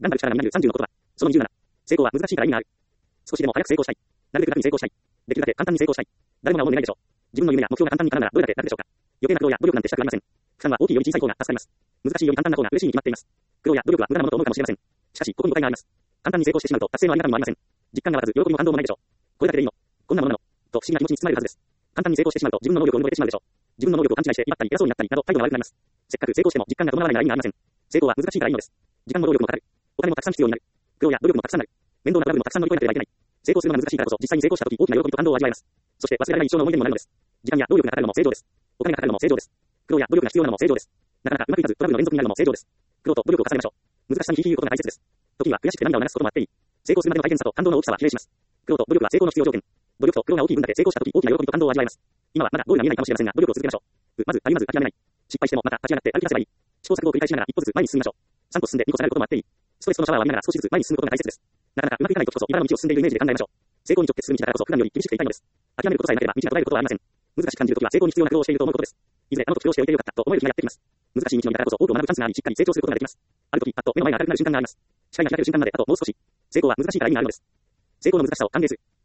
頑張る力がみなる30の言葉。その27。成功は難しいから意味がある。少しでも早く成功したい。なるべく楽に成功したい。できるだけ簡単に成功したい。誰もが思う願いでしょう。自分の夢や目標が簡単に叶うならどれだけ楽でしょうか。余計な苦労や努力なんてしたくありません。負担は大きいより小さい方が助かります。難しいより簡単な方が嬉しいに決まっています。苦労や努力は無駄なものと思うかもしれません。しかし、ここに誤解があります。簡単に成功してしまうと達成のありがたみもありません。実感が湧かず、喜びも感動もないでしょう。これだけでいいの。こんなものなの。と不思議な気持ちに包まれるはずです。簡単に成功してしまうと自分の能力を見超えてしまうでしょう。自分の能力を勘違いして威張ったり偉そうになったりなど態度が悪くなります。せっかく成功しても実感が伴わないなら意味がありません。成功は難しいからいいのです。時間も労力もかかる。お金もたくさん必要になる。苦労や努力もたくさんなる。面倒なトラブルもたくさん乗り越えなければいけない。成功するのが難しいからこそ実際に成功した時大きな喜びと感動を味わえます。そして忘れられない一生の思い出にもなるのです。時間や労力がかかるのも正常です。お金がかかるのも正常です。苦労や努力が必要なのも正常です。なかなかうまくいかずトラブルの連続になるのも正常です。苦労と努力を重ねましょう。難しさにひいひい言うことが大切です。時には悔しくて涙を流すこともあっていい。成功するまでの大変さと感動の大きさは比例します。苦労と努力は成功の必要条件。努力と苦労が大きい分だけ成功した時大きな喜びと感動を味わえます。今はまだゴールが見えないかもしれませんが努力を続けましょう。まず歩まず諦めない。失敗してもまた立ち上がって歩き出せばいい。試行錯誤を繰り返しながら一歩ずつ前に進みましょう。3歩進んで2歩下がることもあっていい。ストレスのシャワーを浴びながら少しずつ前に進むことが大切です。なかなかうまくいかない時こそ茨の道を進んでいるイメージで考えましょう。成功にとって進む道だからこそ普段より厳しくて痛いのです。諦めることさえなければ道が途絶えることはありません。難しく感じるときは成功に必要な苦労をしていると思うことです。いずれあの時苦労しておいてよかったと思える日がやってきます。難しい道のりだからこそ多くを学ぶチャンスがありしっかり成長することができます。ある時パッと目の前が明るくなる瞬間があります。視界が開ける瞬間まであともう少し。成功は難しいから意味があるのです。成功の難しさを歓迎する。